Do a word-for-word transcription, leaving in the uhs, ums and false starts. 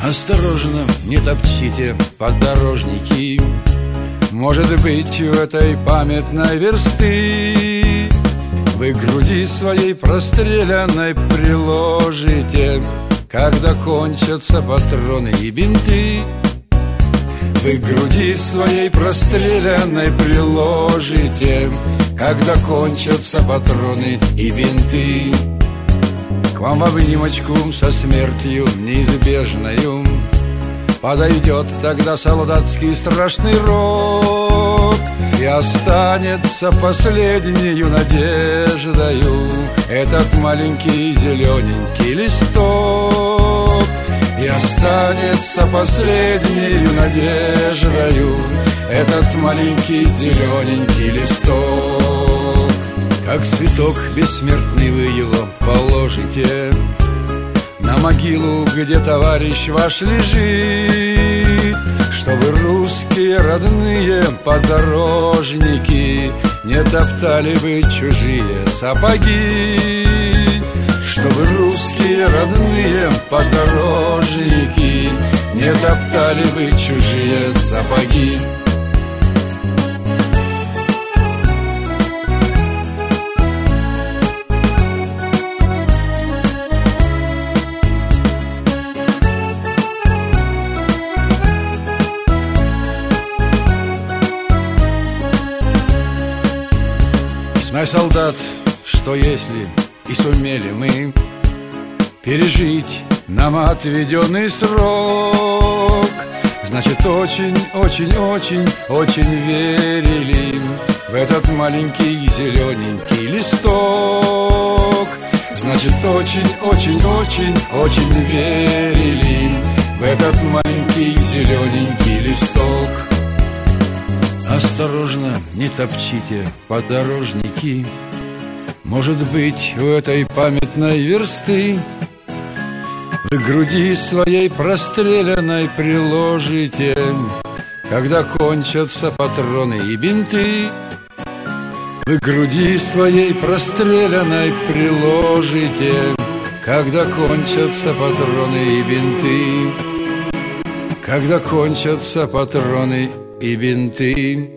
Осторожно, не топчите поддорожники, может быть, у этой памятной версты вы к груди своей простреленной приложите, когда кончатся патроны и бинты. Вы к груди своей простреленной приложите, когда кончатся патроны и бинты. К вам в обнимочку со смертью неизбежною подойдет тогда солдатский страшный рок, и останется последнею надеждою этот маленький зелененький листок. И останется последнею надеждою этот маленький зелененький листок. Как цветок бессмертный вы его положите на могилу, где товарищ ваш лежит, чтобы русские родные подорожники не топтали бы чужие сапоги. Чтобы русские родные подорожники не топтали бы чужие сапоги. Знай, солдат, что если и сумели мы пережить нам отведенный срок, значит, очень-очень-очень-очень верили в этот маленький зелененький листок. Значит, очень-очень-очень-очень верили в этот маленький зелененький листок. Осторожно, не топчите подорожники, может быть, у этой памятной версты вы к груди своей простреленной приложите, когда кончатся патроны и бинты. Вы к груди своей простреленной приложите, когда кончатся патроны и бинты. Когда кончатся патроны и бинты.